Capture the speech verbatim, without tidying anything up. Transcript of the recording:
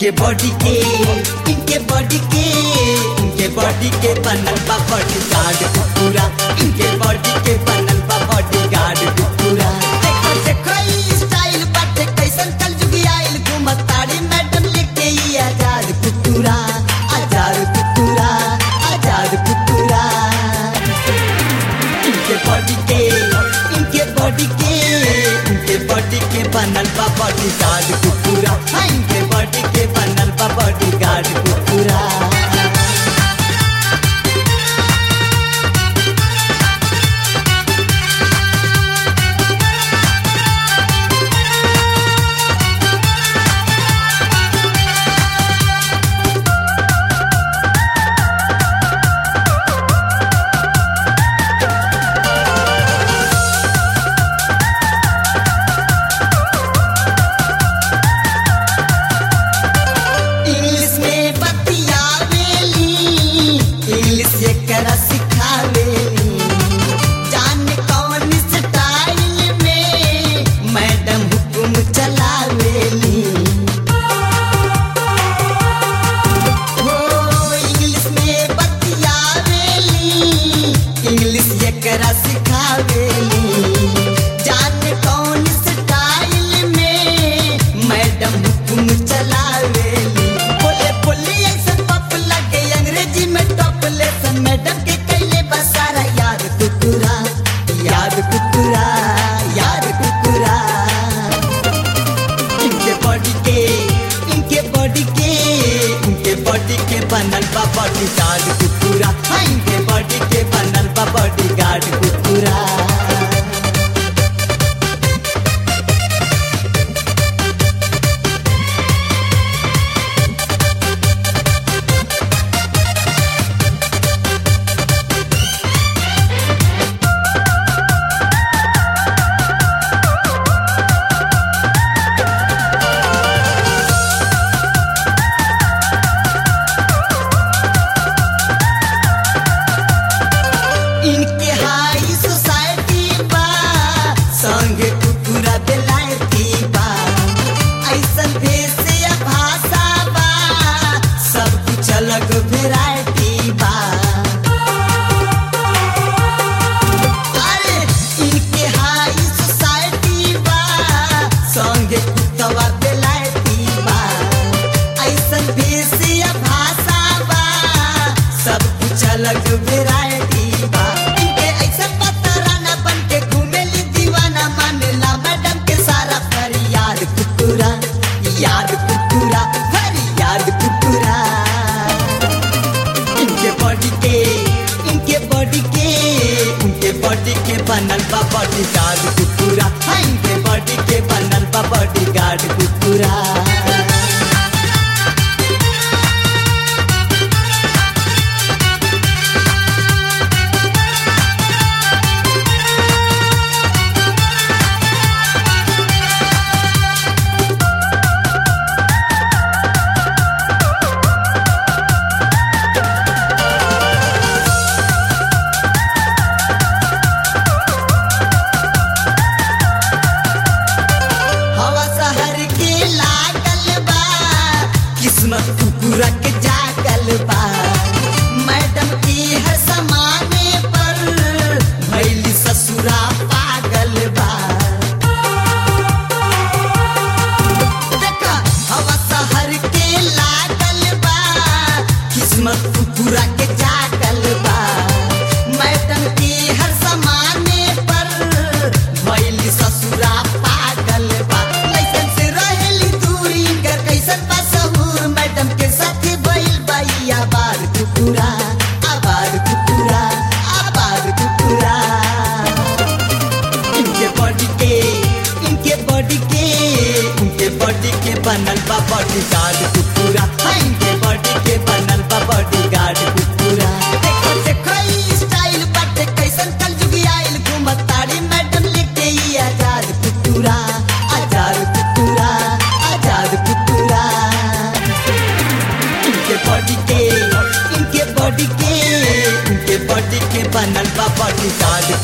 इनके बॉडी के इनके बॉडी के इनके बॉडी के बनल बा बॉडी गार्ड पूरा इनके बॉडी के बनल बा बॉडी गार्ड पूरा देखो देखो ई स्टाइल बाटे कैसन कल जुगी आइल घूमत ताड़ी मैडम लेके ई आजाद कुतुरा आजाद कुतुरा आजाद कुतुरा इनके बॉडी के इनके बॉडी के इनके बॉडी के बनल बा बॉडी गार्ड कुतुरा हां इनके बॉडी के बनल बा बॉडी गार्ड कुतुरा बनल बा बॉडी गार्ड कुतुरा हां इनके बॉडी के बनल बा बॉडी गार्ड कुतुरा इनके हाई सोसाइटी बा संगे कुतुरा बेलायती बा ऐसन भेष या भाषा बा सब कुछ अलग वैरायटी बा अरे इनके हाई सोसाइटी बा संगे कुतवा बेलायती बा ऐसन भेष या भाषा बा सब कुछ अलग वैरायटी याद कुतुरा भरी याद कुतुरा इनके बॉडी के इनके बॉडी के इनके बॉडी के बनल बा बॉडी गार्ड कुतुरा हां इनके बॉडी के बनल बा बॉडी गार्ड कुतुरा कुकुरा के जागल बा मैडम की हर समाने पर भैली ससुरा पागल बा देखा हवा शहर के लागल बा किस्मत कुकुरा के जागल बा मैडम की हर समाने पर भैली ससुरा पागल बा कैसन से रहेली दूरी कर कैसन बा मैडम के साथ बैल बाई आबाद कुतुरा आबाद कुतुरा आबाद कुतुरा इनके बॉडी के इनके बॉडी के इनके बॉडी के बनल बा बॉडी गार्ड कुतुरा हां इनके बॉडी के बनल बा बॉडी गार्ड कुतुरा देखो देखो ई स्टाइल बाटे कैसन कल जुगी आइल घूमत ताड़ी मैडम लेके ई आजाद कुतुरा आजाद कुतुरा आजाद कुतुरा इनके बॉडी के इनके बॉडी के इनके बॉडी के बनल बा बॉडी गार्ड